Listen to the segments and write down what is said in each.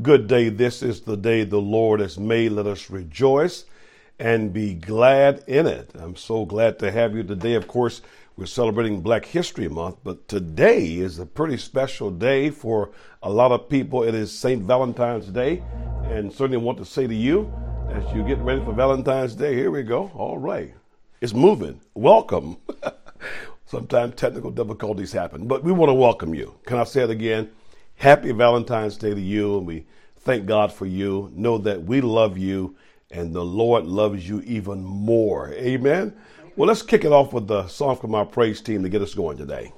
good day. This is the day the Lord has made. Let us rejoice and be glad in it. I'm so glad to have you today. Of course, we're celebrating Black History Month, but today is a pretty special day for a lot of people. It is St. Valentine's Day, and certainly want to say to you, as you get ready for Valentine's Day, here we go. All right. It's moving. Welcome. Sometimes technical difficulties happen, but we want to welcome you. Can I say it again? Happy Valentine's Day to you, and we thank God for you. Know that we love you, and the Lord loves you even more. Amen? Well, let's kick it off with the song from our praise team to get us going today.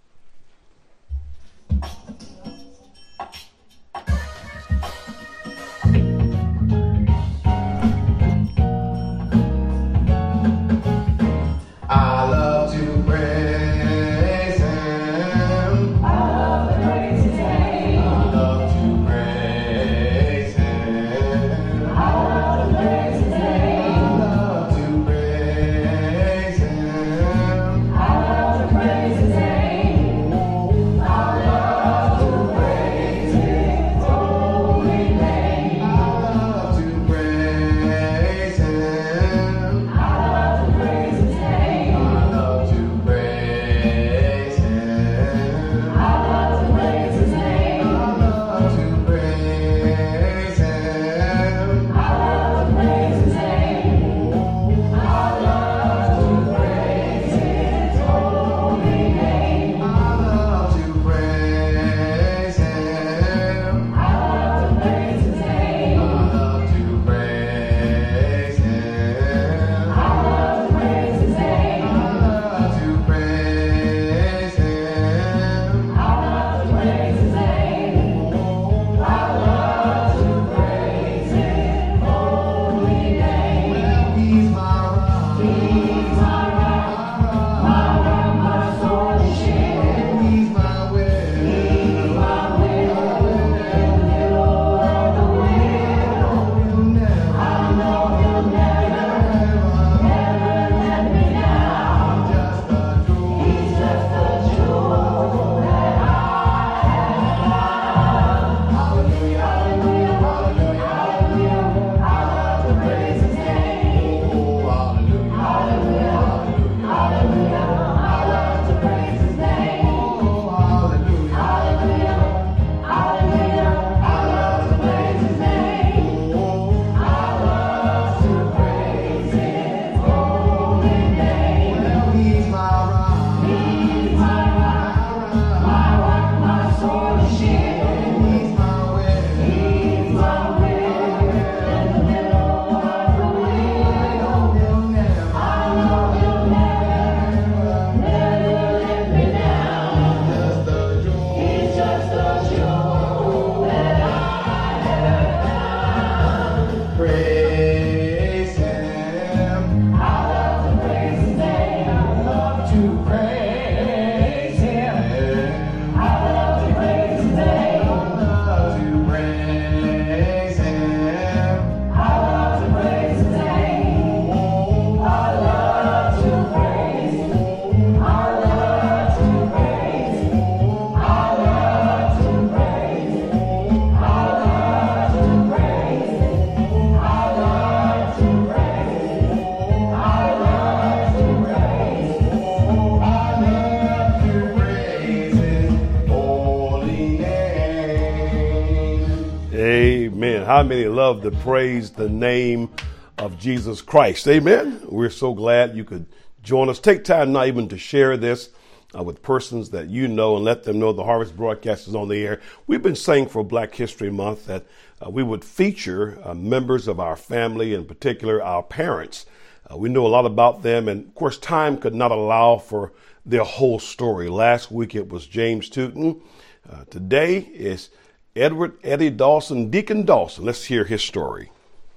How many love to praise the name of Jesus Christ? Amen. We're so glad you could join us. Take time now even to share this with persons that you know and let them know the Harvest broadcast is on the air. We've been saying for Black History Month that we would feature members of our family, in particular our parents. We know a lot about them, and of course time could not allow for their whole story. Last week it was James Tootin. Today is Edward Eddie Dawson, Deacon Dawson. Let's hear his story.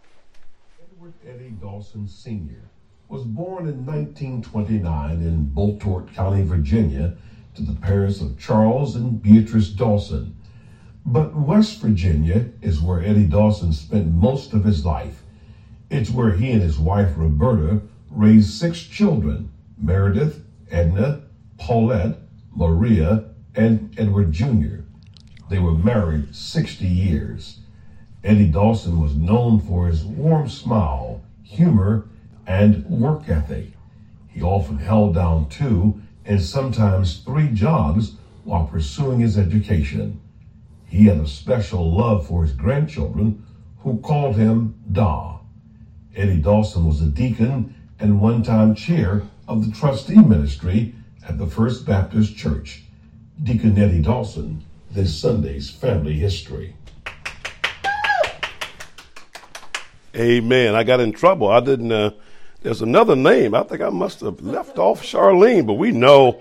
Edward Eddie Dawson Sr. was born in 1929 in Boltort County, Virginia, to the parents of Charles and Beatrice Dawson. But West Virginia is where Eddie Dawson spent most of his life. It's where he and his wife, Roberta, raised 6 children: Meredith, Edna, Paulette, Maria, and Edward Jr. They were married 60 years. Eddie Dawson was known for his warm smile, humor, and work ethic. He often held down 2 and sometimes 3 jobs while pursuing his education. He had a special love for his grandchildren, who called him Da. Eddie Dawson was a deacon and one-time chair of the trustee ministry at the First Baptist Church. Deacon Eddie Dawson, this Sunday's Family History. Amen. I got in trouble. I didn't, there's another name. I think I must have left off Charlene, but we know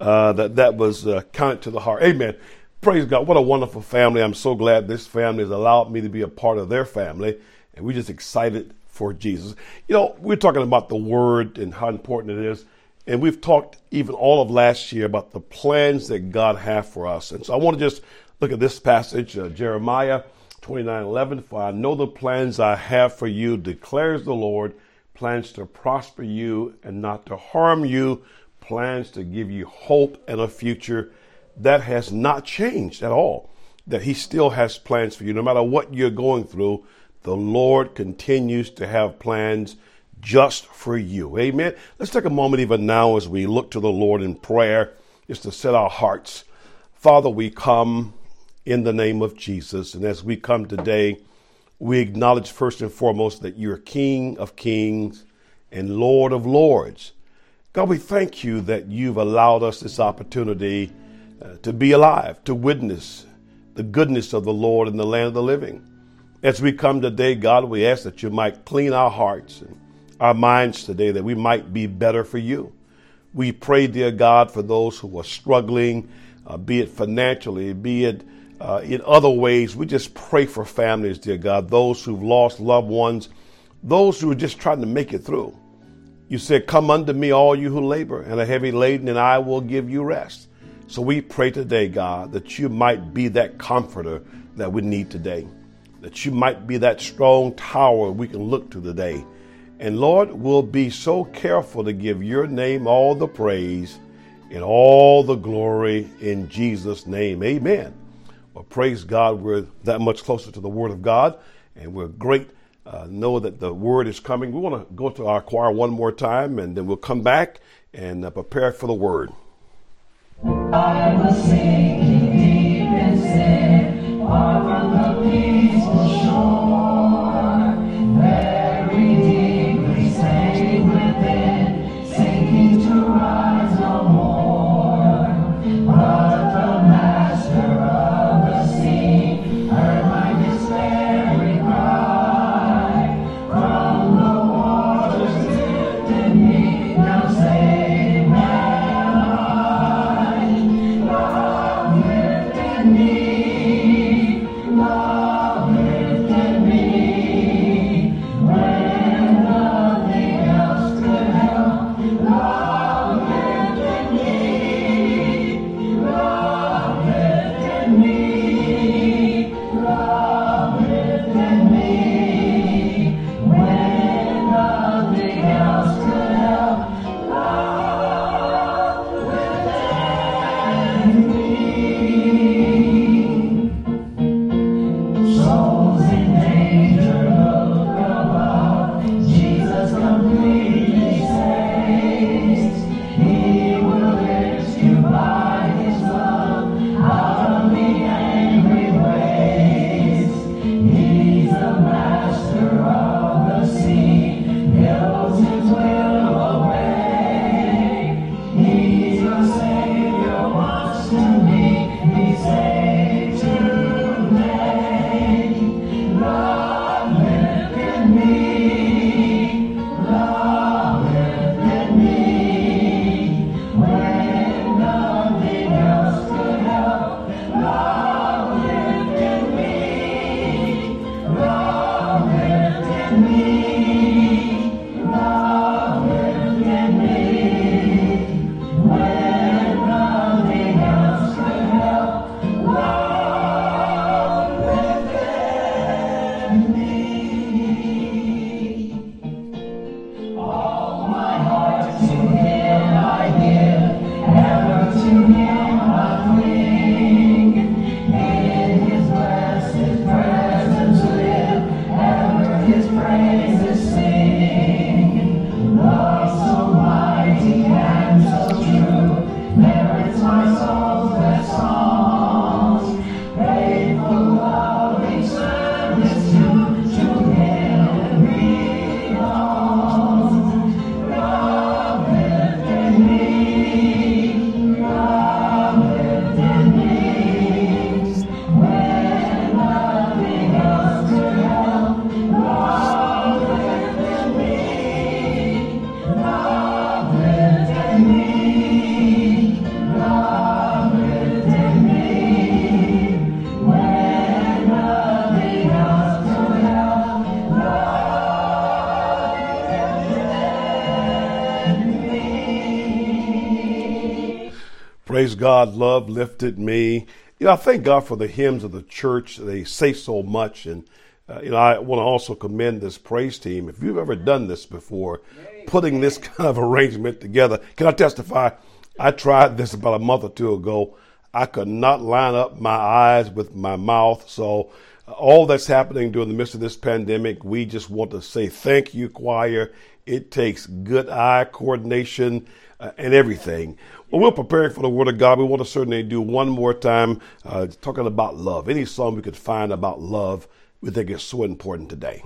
that was counted to the heart. Amen. Praise God. What a wonderful family. I'm so glad this family has allowed me to be a part of their family. And we're just excited for Jesus. You know, we're talking about the word and how important it is. And we've talked even all of last year about the plans that God has for us. And so I want to just look at this passage, Jeremiah 29:11. For I know the plans I have for you, declares the Lord, plans to prosper you and not to harm you, plans to give you hope and a future. That has not changed at all, that he still has plans for you. No matter what you're going through, the Lord continues to have plans just for you. Amen. Let's take a moment even now as we look to the Lord in prayer, just to set our hearts. Father, we come in the name of Jesus. And as we come today, we acknowledge first and foremost that you're King of Kings and Lord of Lords. God, we thank you that you've allowed us this opportunity to be alive, to witness the goodness of the Lord in the land of the living. As we come today, God, we ask that you might clean our hearts and our minds today, that we might be better for you. We pray, dear God, for those who are struggling, be it financially, be it in other ways. We just pray for families, dear God, those who've lost loved ones, those who are just trying to make it through. You said, come unto me, all you who labor and are heavy laden, and I will give you rest. So we pray today, God, that you might be that comforter that we need today, that you might be that strong tower we can look to today. And Lord, we'll be so careful to give your name all the praise and all the glory in Jesus' name. Amen. Well, praise God, we're that much closer to the Word of God, and we're great. Know that the Word is coming. We want to go to our choir one more time, and then we'll come back and prepare for the Word. I was sinking deep in sin, far from the peaceful shore, very deeply sank within, sinking to rise no more. But the Master of the sea heard my despairing cry, from the waters lifted me, now saved man I. Praise God, love lifted me. I thank God for the hymns of the church. They say so much. And, I want to also commend this praise team. If you've ever done this before, putting this kind of arrangement together, can I testify? I tried this about a month or two ago. I could not line up my eyes with my mouth. So all that's happening during the midst of this pandemic, we just want to say thank you, choir. It takes good eye coordination and everything. Well, we're preparing for the Word of God. We want to certainly do one more time talking about love. Any song we could find about love, we think is so important today.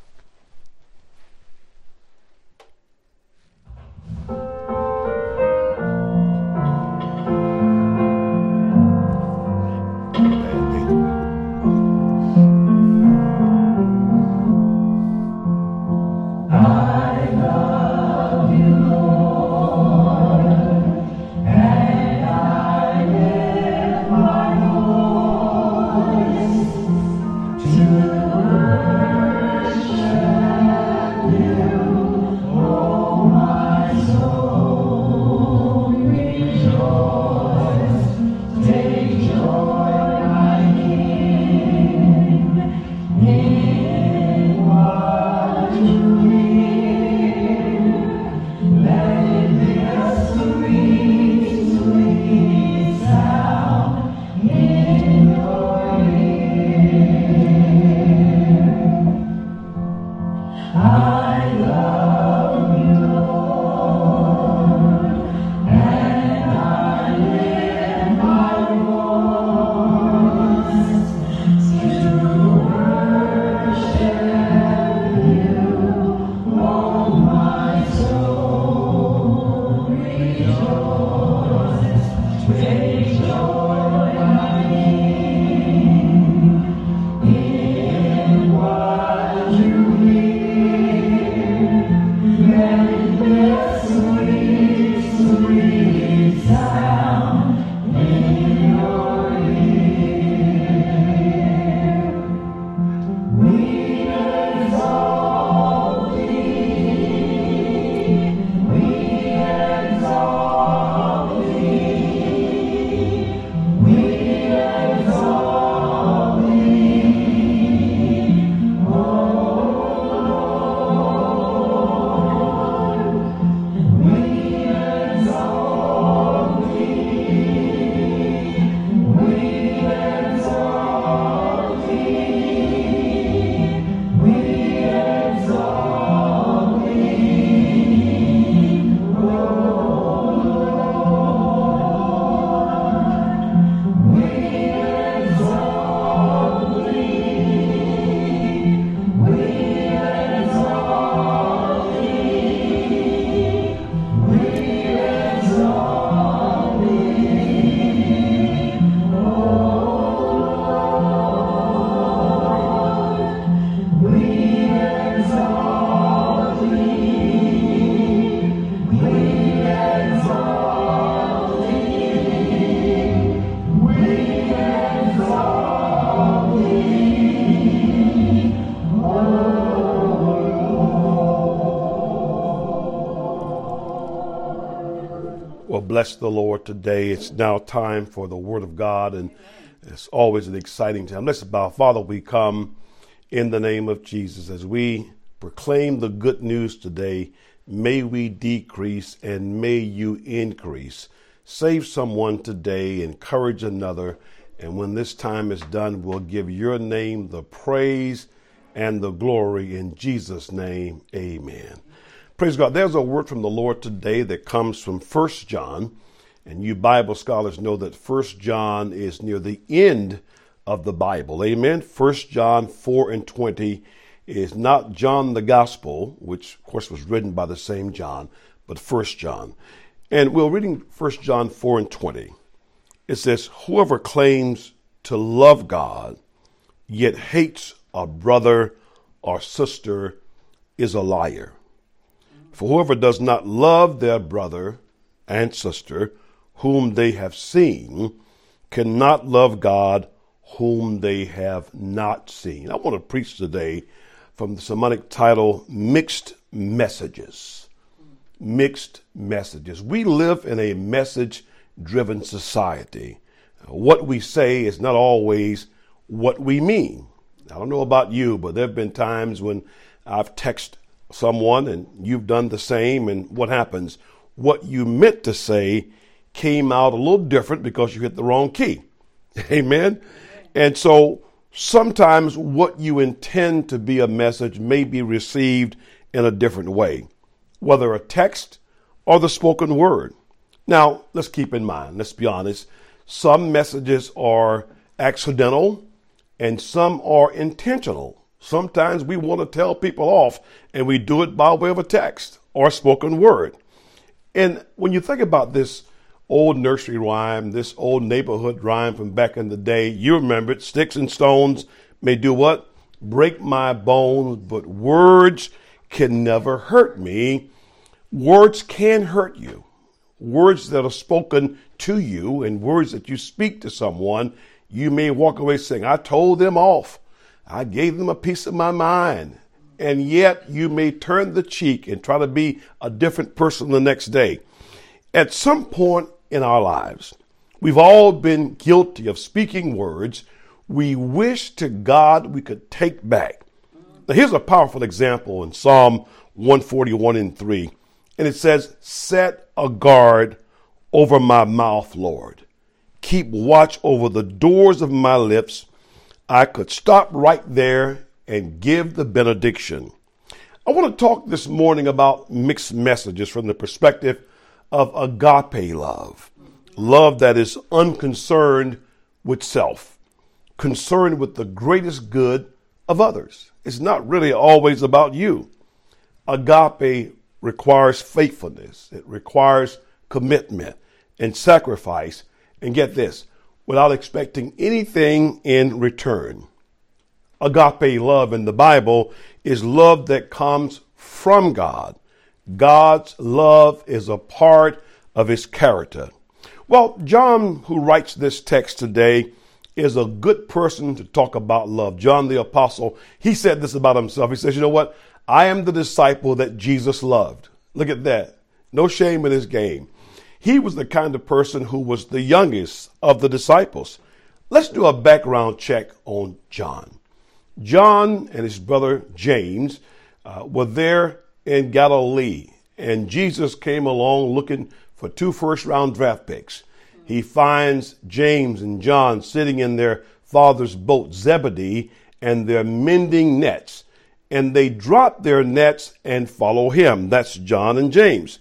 Well, bless the Lord today. It's now time for the Word of God, and it's always an exciting time. Let's bow. Father, we come in the name of Jesus as we proclaim the good news today. May we decrease and may you increase. Save someone today, encourage another, and when this time is done, we'll give your name the praise and the glory. In Jesus' name, amen. Praise God. There's a word from the Lord today that comes from 1 John. And you Bible scholars know that 1 John is near the end of the Bible. Amen. 1 John 4:20 is not John the Gospel, which of course was written by the same John, but 1 John. And we're reading 1 John 4:20. It says, whoever claims to love God, yet hates a brother or sister is a liar. For whoever does not love their brother and sister whom they have seen cannot love God whom they have not seen. I want to preach today from the sermonic title, Mixed Messages. Mixed Messages. We live in a message driven society. What we say is not always what we mean. I don't know about you, but there have been times when I've texted someone and you've done the same, and what happens? What you meant to say came out a little different because you hit the wrong key. Amen? And so sometimes what you intend to be a message may be received in a different way, whether a text or the spoken word. Now, let's keep in mind, let's be honest, some messages are accidental and some are intentional. Sometimes we want to tell people off and we do it by way of a text or spoken word. And when you think about this old nursery rhyme, this old neighborhood rhyme from back in the day, you remember it, sticks and stones may do what? Break my bones, but words can never hurt me. Words can hurt you. Words that are spoken to you and words that you speak to someone, you may walk away saying, I told them off. I gave them a piece of my mind. And yet you may turn the cheek and try to be a different person the next day. At some point in our lives, we've all been guilty of speaking words we wish to God we could take back. Now, here's a powerful example in Psalm 141:3. And it says, set a guard over my mouth, Lord. Keep watch over the doors of my lips. I could stop right there and give the benediction. I want to talk this morning about mixed messages from the perspective of agape love. Love that is unconcerned with self, concerned with the greatest good of others. It's not really always about you. Agape requires faithfulness. It requires commitment and sacrifice. And get this, without expecting anything in return. Agape love in the Bible is love that comes from God. God's love is a part of his character. Well, John, who writes this text today, is a good person to talk about love. John the Apostle, he said this about himself. He says, you know what? I am the disciple that Jesus loved. Look at that. No shame in his game. He was the kind of person who was the youngest of the disciples. Let's do a background check on John. John and his brother James were there in Galilee, and Jesus came along looking for 2 first-round draft picks. He finds James and John sitting in their father's boat, Zebedee, and they're mending nets. And they drop their nets and follow him. That's John and James.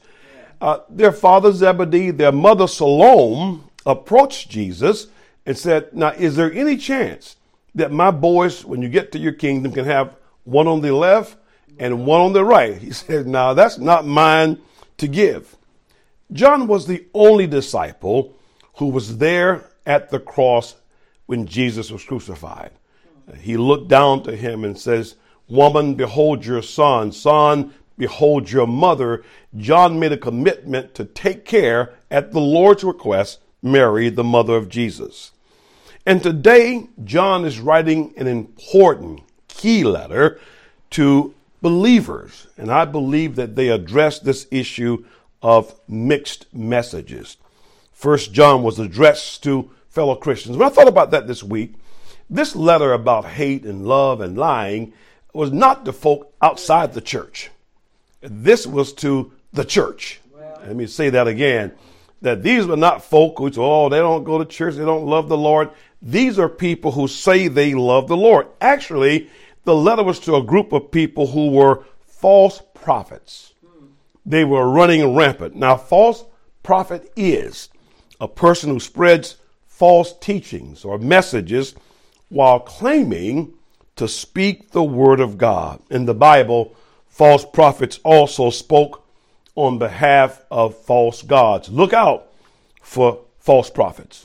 Their father Zebedee, their mother Salome, approached Jesus and said, now, is there any chance that my boys, when you get to your kingdom, can have one on the left and one on the right? He said, no, that's not mine to give. John was the only disciple who was there at the cross when Jesus was crucified. He looked down to him and says, woman, behold your son. Son, behold your mother. John made a commitment to take care, at the Lord's request, Mary, the mother of Jesus. And today, John is writing an important key letter to believers. And I believe that they address this issue of mixed messages. First John was addressed to fellow Christians. When I thought about that this week, this letter about hate and love and lying was not to folk outside the church. This was to the church. Let me say that again, that these were not folk who say, oh, they don't go to church, they don't love the Lord. These are people who say they love the Lord. Actually, the letter was to a group of people who were false prophets. They were running rampant. Now, false prophet is a person who spreads false teachings or messages while claiming to speak the word of God. In the Bible, false prophets also spoke on behalf of false gods. Look out for false prophets.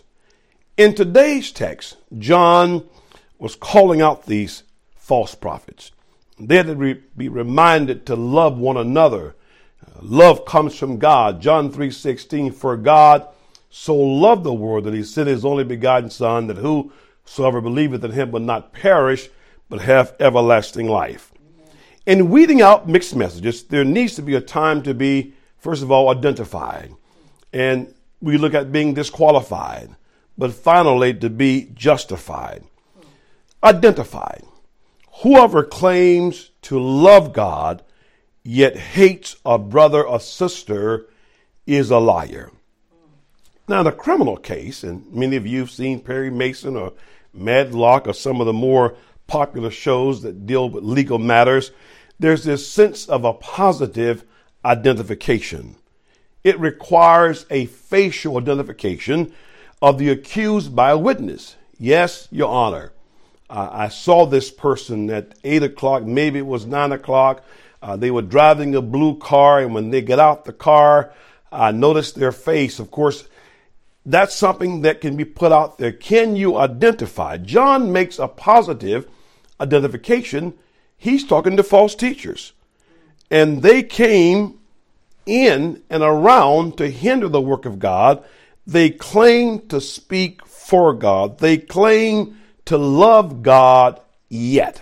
In today's text, John was calling out these false prophets. They had to be reminded to love one another. Love comes from God. John 3:16, for God so loved the world that he sent his only begotten Son, that whosoever believeth in him will not perish, but have everlasting life. In weeding out mixed messages, there needs to be a time to be, first of all, identified. And we look at being disqualified, but finally to be justified. Identified. Whoever claims to love God yet hates a brother or sister is a liar. Now, in a criminal case, and many of you have seen Perry Mason or Matlock or some of the more popular shows that deal with legal matters, there's this sense of a positive identification. It requires a facial identification of the accused by a witness. Yes, Your Honor, I saw this person at 8 o'clock, maybe it was 9 o'clock. They were driving a blue car, and when they get out the car, I noticed their face. Of course, that's something that can be put out there. Can you identify? John makes a positive identification. He's talking to false teachers, and they came in and around to hinder the work of God. They claim to speak for God. They claim to love God yet.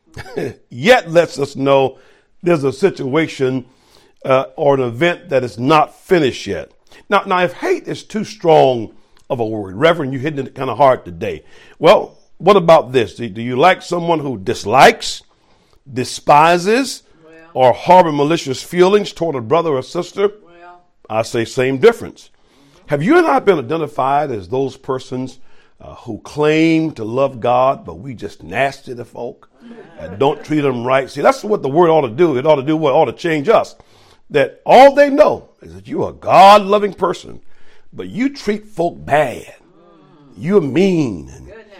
Yet lets us know there's a situation or an event that is not finished yet. Now, if hate is too strong of a word, Reverend, you're hitting it kind of hard today. Well, what about this? Do you like someone who dislikes, despises, or harbor malicious feelings toward a brother or sister? I say same difference. Have you and I been identified as those persons who claim to love God, but we just nasty to folk and don't treat them right? See, that's what the word ought to do. It ought to do what ought to change us. That all they know is that you're a God-loving person, but you treat folk bad. You're mean.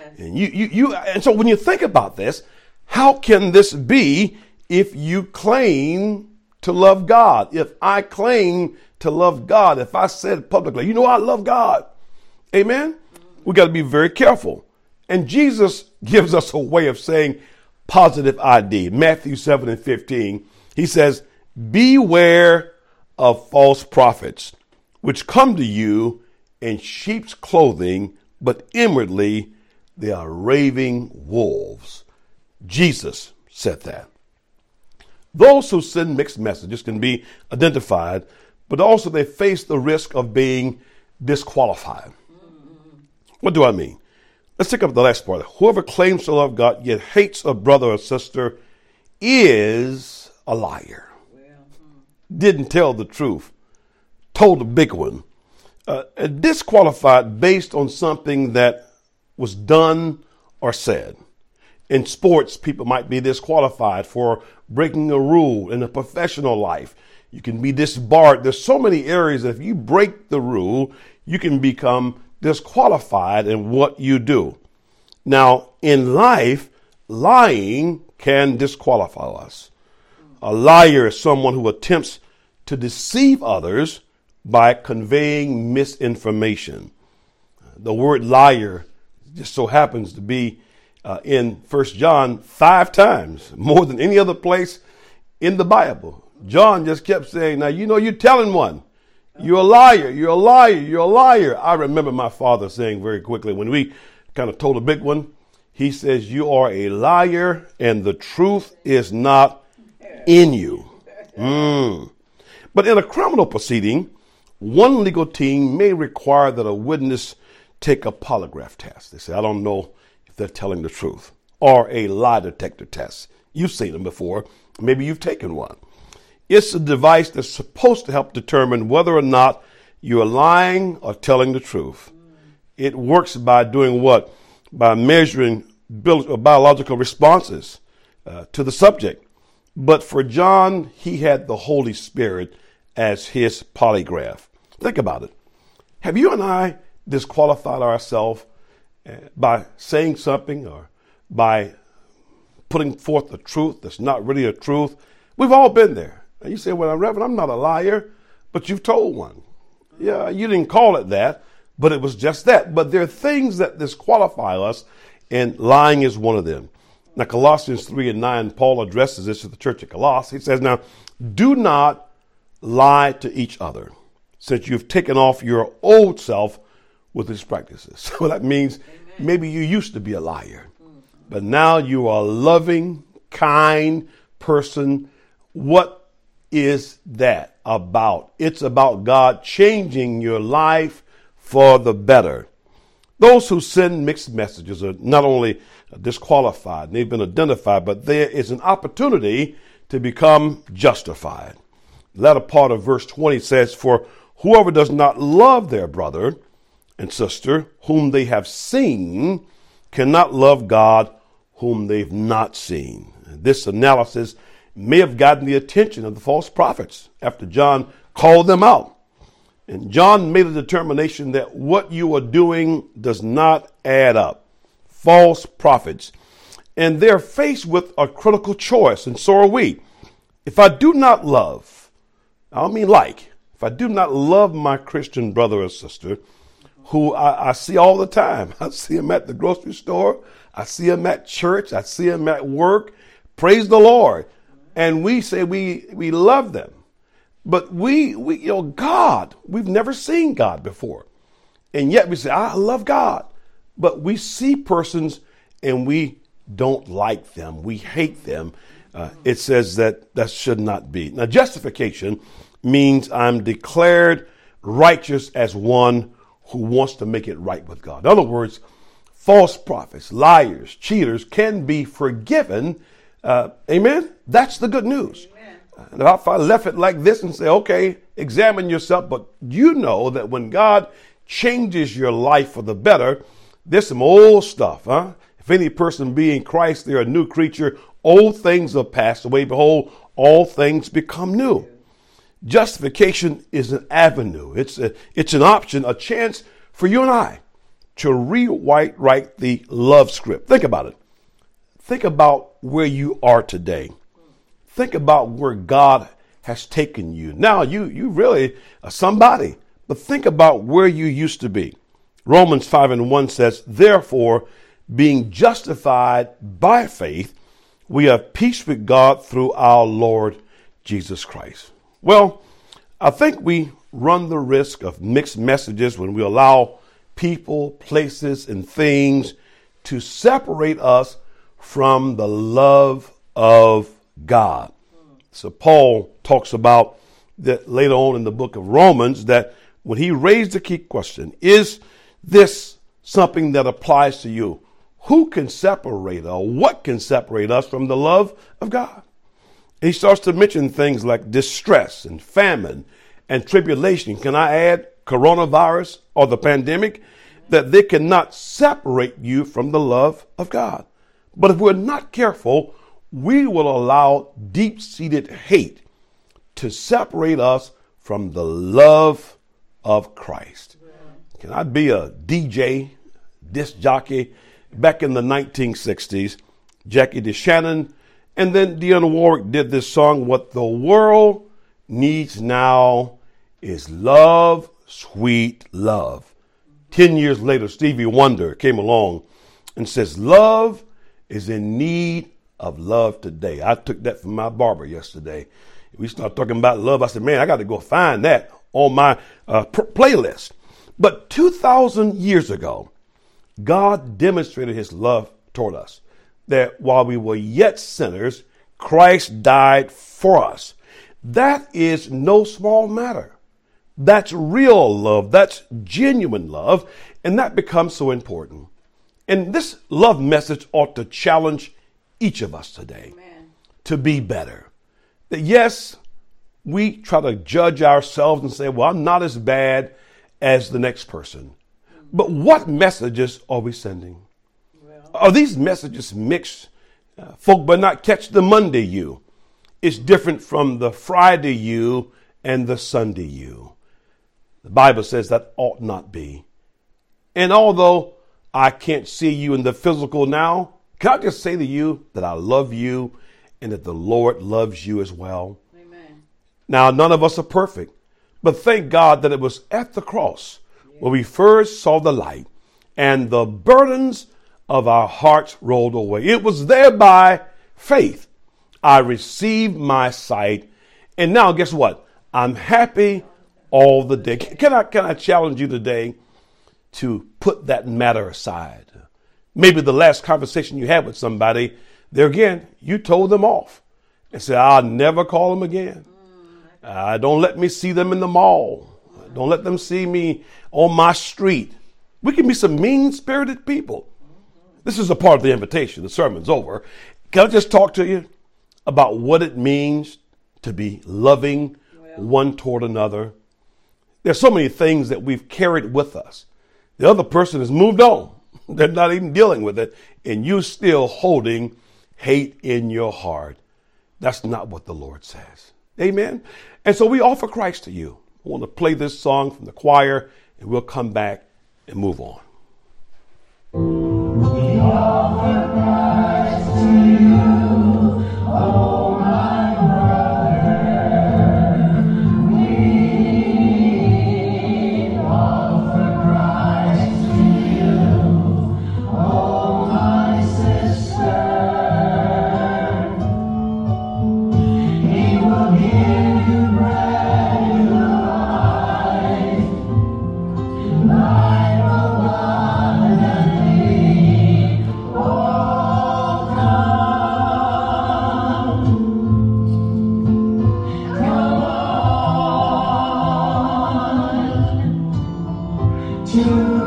And so when you think about this, how can this be if you claim to love God? If I claim to love God, if I said publicly, you know, I love God. Amen. We got to be very careful. And Jesus gives us a way of saying positive ID. Matthew 7:15, he says, beware of false prophets, which come to you in sheep's clothing, but inwardly they are raving wolves. Jesus said that. Those who send mixed messages can be identified, but also they face the risk of being disqualified. What do I mean? Let's take up the last part. Whoever claims to love God yet hates a brother or sister is a liar. Didn't tell the truth. Told a big one. Disqualified based on something that was done or said. In sports, people might be disqualified for breaking a rule. In a professional life, you can be disbarred. There's so many areas that if you break the rule, you can become disqualified in what you do. Now, in life, lying can disqualify us. A liar is someone who attempts to deceive others by conveying misinformation. The word liar just so happens to be in 1 John 5 times, more than any other place in the Bible. John just kept saying, now, you know, you're telling one. You're a liar. You're a liar. You're a liar. I remember my father saying very quickly when we kind of told a big one, he says, you are a liar and the truth is not in you. But in a criminal proceeding, one legal team may require that a witness take a polygraph test. They say, I don't know if they're telling the truth. Or a lie detector test. You've seen them before. Maybe you've taken one. It's a device that's supposed to help determine whether or not you're lying or telling the truth. It works by doing what? By measuring biological responses to the subject. But for John, he had the Holy Spirit as his polygraph. Think about it. Have you and I disqualified ourselves by saying something or by putting forth the truth that's not really a truth? We've all been there. And you say, well, Reverend, I'm not a liar, but you've told one. Yeah, you didn't call it that, but it was just that. But there are things that disqualify us, and lying is one of them. Now, Colossians 3:9, Paul addresses this to the church at Colossae. He says, now, do not lie to each other, since you've taken off your old self with its practices. So that means maybe you used to be a liar, but now you are a loving, kind person. What is that about? It's about God changing your life for the better. Those who send mixed messages are not only disqualified, they've been identified, but there is an opportunity to become justified. The latter part of verse 20 says, for whoever does not love their brother and sister whom they have seen cannot love God whom they've not seen. This analysis may have gotten the attention of the false prophets after John called them out. And John made a determination that what you are doing does not add up. False prophets. And they're faced with a critical choice, and so are we. If I do not love, I don't mean like, if I do not love my Christian brother or sister, who I see all the time, I see him at the grocery store, I see him at church, I see him at work, praise the Lord. And we say we love them. But we God, we've never seen God before. And yet we say, I love God. But we see persons and we don't like them. We hate them. It says that should not be. Now, justification means I'm declared righteous as one who wants to make it right with God. In other words, false prophets, liars, cheaters can be forgiven. Amen? That's the good news. And if I left it like this and say, okay, examine yourself, but you know that when God changes your life for the better, there's some old stuff, huh? If any person be in Christ, they're a new creature. Old things have passed away. Behold, all things become new. Justification is an avenue. It's an option, a chance for you and I to rewrite the love script. Think about it. Think about where you are today. Think about where God has taken you. Now, you really are somebody, but think about where you used to be. Romans 5:1 says, therefore, being justified by faith, we have peace with God through our Lord Jesus Christ. Well, I think we run the risk of mixed messages when we allow people, places, and things to separate us from the love of God. So Paul talks about that later on in the book of Romans, that when he raised the key question, is this something that applies to you? Who can separate or what can separate us from the love of God? He starts to mention things like distress and famine and tribulation. Can I add coronavirus or the pandemic? That they cannot separate you from the love of God. But if we're not careful, we will allow deep-seated hate to separate us from the love of Christ. Can I be a DJ, disc jockey, back in the 1960s? Jackie DeShannon and then Dionne Warwick did this song, What the World Needs Now is Love, Sweet Love. 10 years later, Stevie Wonder came along and says, love is in need of love today. I took that from my barber yesterday. We started talking about love. I said, man, I got to go find that on my playlist. But 2,000 years ago, God demonstrated his love toward us, that while we were yet sinners, Christ died for us. That is no small matter. That's real love. That's genuine love. And that becomes so important. And this love message ought to challenge each of us today. Amen. To be better. That yes, we try to judge ourselves and say, well, I'm not as bad as the next person. But what messages are we sending? Well, are these messages mixed? Folk better not catch the Monday you. It's different from the Friday you and the Sunday you. The Bible says that ought not be. And although I can't see you in the physical now, can I just say to you that I love you and that the Lord loves you as well? Amen. Now, none of us are perfect, but thank God that it was at the cross where we first saw the light and the burdens of our hearts rolled away. It was there by faith. I received my sight. And now guess what? I'm happy all the day. Can I challenge you today to put that matter aside? Maybe the last conversation you had with somebody, there again, you told them off and said, I'll never call them again. Don't let me see them in the mall. Don't let them see me on my street. We can be some mean-spirited people. This is a part of the invitation. The sermon's over. Can I just talk to you about what it means to be loving one toward another? There's so many things that we've carried with us. The other person has moved on. They're not even dealing with it. And you're still holding hate in your heart. That's not what the Lord says. Amen. And so we offer Christ to you. I want to play this song from the choir, and we'll come back and move on. We offer Christ to you, oh my brother. We offer Christ to you, oh my sister. He will give you bread new life, life abundantly. Oh, come on to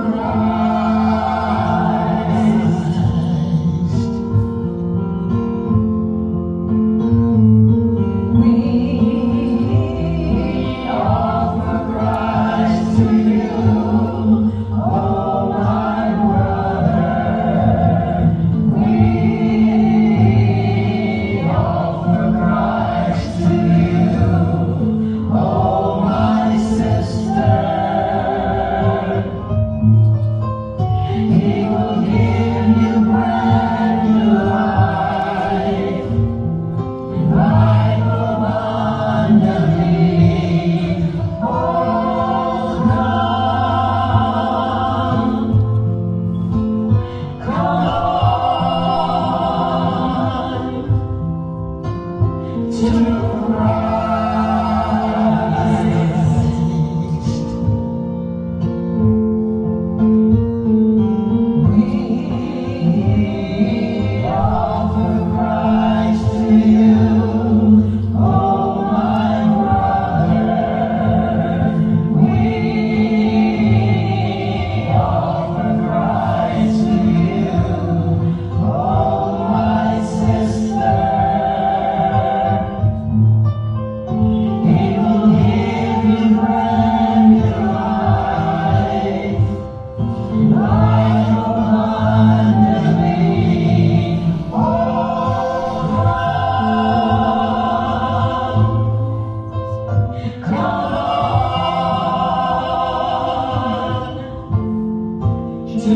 We offer Christ to you, oh my brother. We offer Christ to you, oh my sister. He will give you brand new life, life abundantly. Oh, come on to We offer Christ to you, oh my brother. We offer Christ to you, oh my sister. He will give you brand new life, life abundantly. Oh, come on to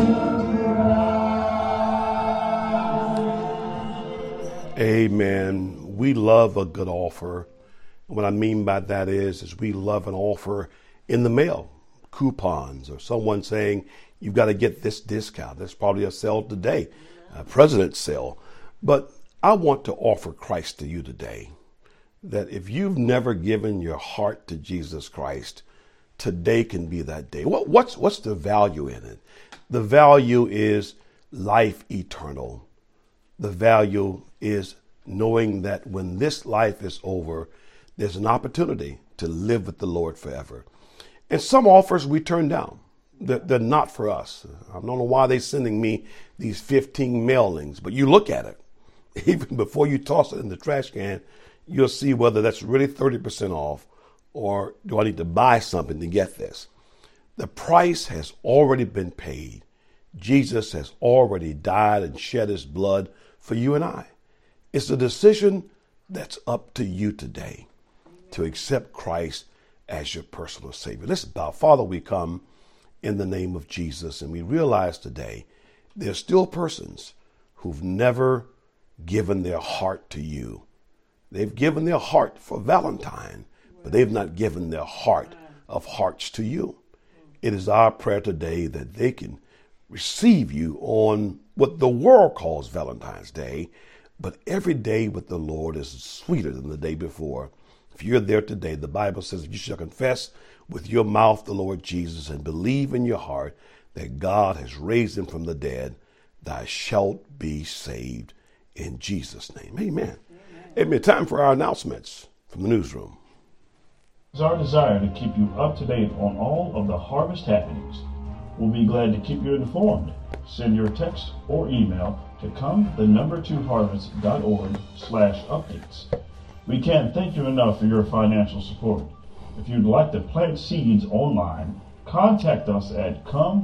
Amen. We love a good offer. What I mean by that is we love an offer in the mail, coupons, or someone saying, you've got to get this discount. There's probably a sale today, a president's sale. But I want to offer Christ to you today, that if you've never given your heart to Jesus Christ, today can be that day. What's the value in it? The value is life eternal. The value is knowing that when this life is over, there's an opportunity to live with the Lord forever. And some offers we turn down. They're not for us. I don't know why they're sending me these 15 mailings, but you look at it. Even before you toss it in the trash can, you'll see whether that's really 30% off, or do I need to buy something to get this? The price has already been paid. Jesus has already died and shed his blood for you and I. It's a decision that's up to you today to accept Christ as your personal Savior. Let's bow. Father, we come in the name of Jesus, and we realize today there's still persons who've never given their heart to you. They've given their heart for Valentine, but they've not given their heart of hearts to you. It is our prayer today that they can receive you on what the world calls Valentine's Day, but every day with the Lord is sweeter than the day before. If you're there today, the Bible says, if you shall confess with your mouth the Lord Jesus and believe in your heart that God has raised him from the dead, thou shalt be saved in Jesus' name. Amen. Amen. Time for our announcements from the newsroom. It's our desire to keep you up to date on all of the harvest happenings. We'll be glad to keep you informed. Send your text or email to come2harvest.org/updates. We can't thank you enough for your financial support. If you'd like to plant seeds online, contact us at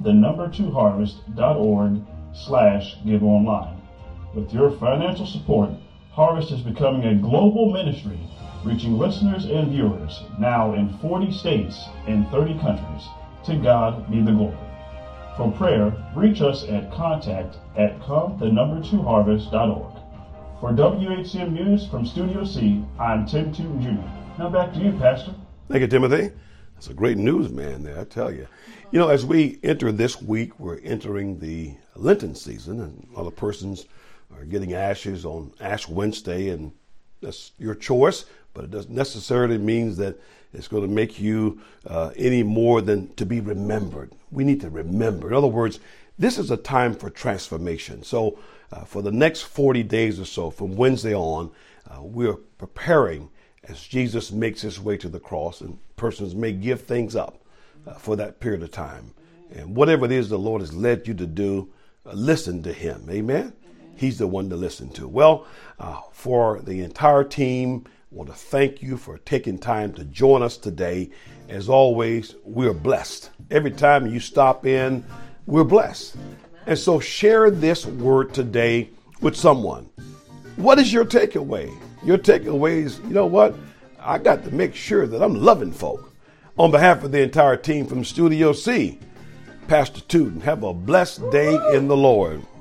come2harvest.org/give-online. With your financial support, Harvest is becoming a global ministry, reaching listeners and viewers now in 40 states and 30 countries. To God be the glory. For prayer, reach us at contact@come2harvest.org. For WHCM News from Studio C, I'm Tim Tooten Jr. Now back to you, Pastor. Thank you, Timothy. That's a great news, man, there, I tell you. You know, as we enter this week, we're entering the Lenten season, and a lot of persons are getting ashes on Ash Wednesday, and that's your choice, but it doesn't necessarily mean that it's going to make you any more than to be remembered. We need to remember. In other words, this is a time for transformation. So for the next 40 days or so, from Wednesday on, we're preparing as Jesus makes his way to the cross, and persons may give things up for that period of time. And whatever it is the Lord has led you to do, listen to him. Amen? He's the one to listen to. Well, for the entire team, I want to thank you for taking time to join us today. As always, we're blessed. Every time you stop in, we're blessed. And so share this word today with someone. What is your takeaway? Your takeaway is, you know what? I got to make sure that I'm loving folk. On behalf of the entire team from Studio C, Pastor Tooten, have a blessed day in the Lord.